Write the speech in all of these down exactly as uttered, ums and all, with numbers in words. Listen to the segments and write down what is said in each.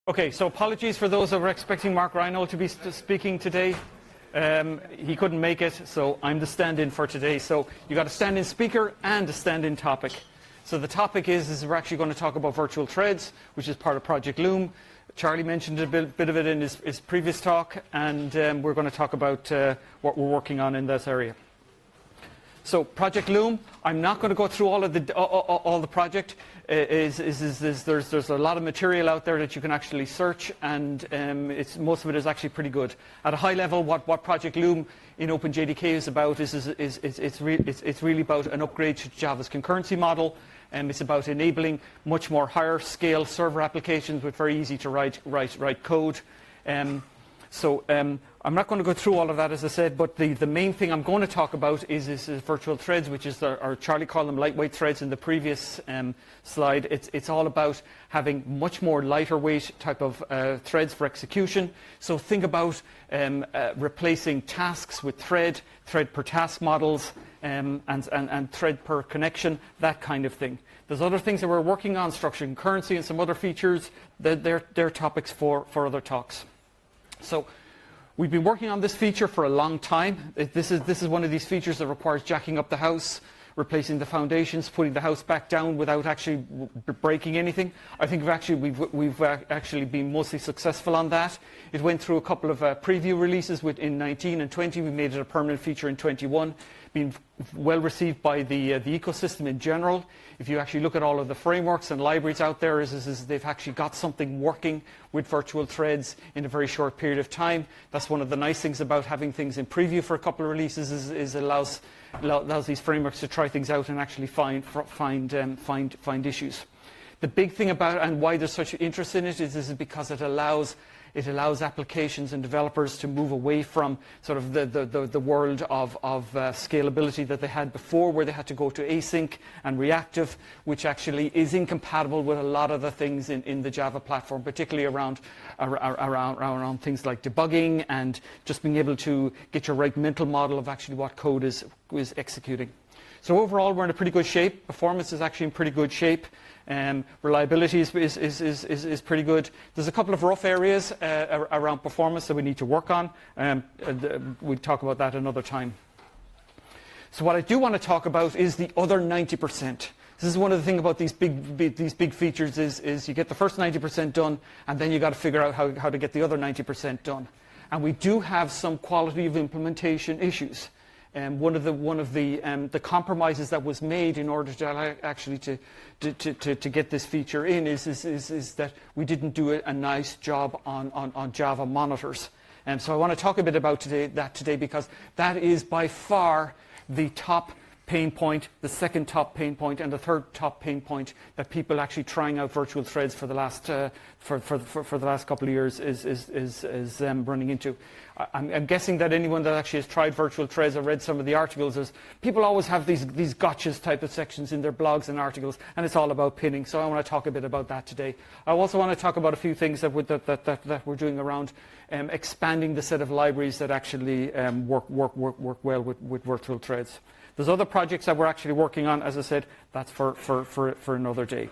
Okay, so apologies for those who were expecting Mark Reinhold to be speaking today. Um, he couldn't make it, so I'm the stand-in for today. So you got a stand-in speaker and a stand-in topic. So the topic is, is we're actually going to talk about virtual threads, which is part of Project Loom. Charlie mentioned a bit, bit of it in his, his previous talk, and um, we're going to talk about uh, what we're working on in this area. So Project Loom, I'm not going to go through all of the all, all the project. Uh, is, is, is, is there's there's a lot of material out there that you can actually search, and um, it's most of it is actually pretty good. At a high level, what what Project Loom in OpenJDK is about is is, is, is it's, re it's it's really about an upgrade to Java's concurrency model, and it's about enabling much more higher scale server applications with very easy to write write write code. Um, So um, I'm not going to go through all of that, as I said, but the, the main thing I'm going to talk about is, is, is virtual threads, which is, the, or Charlie called them lightweight threads in the previous um, slide. It's, it's all about having much more lighter weight type of uh, threads for execution. So think about um, uh, replacing tasks with thread, thread per task models, um, and, and, and thread per connection, that kind of thing. There's other things that we're working on, structured concurrency and some other features. They're, they're, they're topics for, for other talks. So we've been working on this feature for a long time. It, this, is, this is one of these features that requires jacking up the house, replacing the foundations, putting the house back down without actually breaking anything. I think we've actually, we've, we've uh, actually been mostly successful on that. It went through a couple of uh, preview releases with, in nineteen and twenty. We made it a permanent feature in twenty-one. Been well received by the, uh, the ecosystem in general. If you actually look at all of the frameworks and libraries out there, is, is, is they've actually got something working with virtual threads in a very short period of time. That's one of the nice things about having things in preview for a couple of releases, is, is it allows, allows these frameworks to try things out and actually find, find, um, find, find issues. The big thing about it, and why there's such interest in it, is, is because it allows It allows applications and developers to move away from sort of the, the, the, the world of, of uh, scalability that they had before, where they had to go to async and reactive, which actually is incompatible with a lot of the things in, in the Java platform, particularly around, around, around, around things like debugging and just being able to get your right mental model of actually what code is, is executing. So overall, we're in a pretty good shape. Performance is actually in pretty good shape. Um, reliability is, is, is, is, is pretty good. There's a couple of rough areas uh, around performance that we need to work on. Um, uh, we'll talk about that another time. So what I do want to talk about is the other ninety percent. This is one of the things about these big, big, these big features is, is you get the first ninety percent done, and then you've got to figure out how, how to get the other ninety percent done. And we do have some quality of implementation issues. Um, one of the one of the um, the compromises that was made in order to actually to to, to, to get this feature in is is, is is that we didn't do a, a nice job on, on, on Java monitors. And so I want to talk a bit about today, that today, because that is by far the top pain point, the second top pain point, and the third top pain point that people actually trying out virtual threads for the last uh, for, for for for the last couple of years is is is, is um, running into. I'm, I'm guessing that anyone that actually has tried virtual threads or read some of the articles is people always have these these gotchas type of sections in their blogs and articles, and it's all about pinning. So I want to talk a bit about that today. I also want to talk about a few things that we're, that, that, that, that we're doing around um, expanding the set of libraries that actually um, work work work work well with, with virtual threads. There's other projects that we're actually working on. As I said, that's for, for, for, for another day.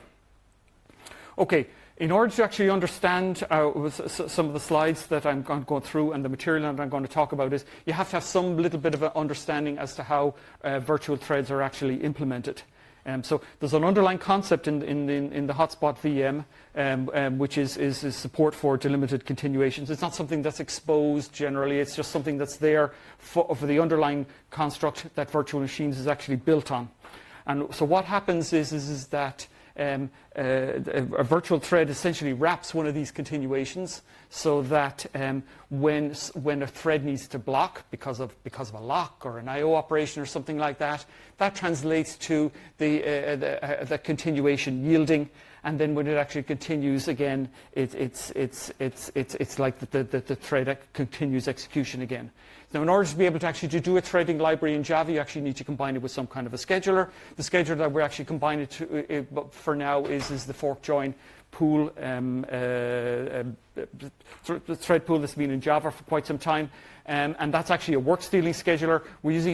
Okay, in order to actually understand uh, some of the slides that I'm going to go through and the material that I'm going to talk about is, you have to have some little bit of an understanding as to how uh, virtual threads are actually implemented. Um, so there's an underlying concept in, in, in, in the Hotspot V M, um, um, which is, is, is support for delimited continuations. It's not something that's exposed generally. It's just something that's there for, for the underlying construct that virtual machines is actually built on. And so what happens is, is, is that Um, uh, a virtual thread essentially wraps one of these continuations so that um, when, when a thread needs to block because of, because of a lock or an I O operation or something like that, that translates to the, uh, the, uh, the continuation yielding. And then when it actually continues again, it, it's, it's, it's, it's, it's like the, the, the thread continues execution again. Now, in order to be able to actually to do a threading library in Java, you actually need to combine it with some kind of a scheduler. The scheduler that we're actually combining it to, uh, for now is, is the fork join pool, um, uh, uh, thread pool that's been in Java for quite some time. Um, and that's actually a work stealing scheduler. We're using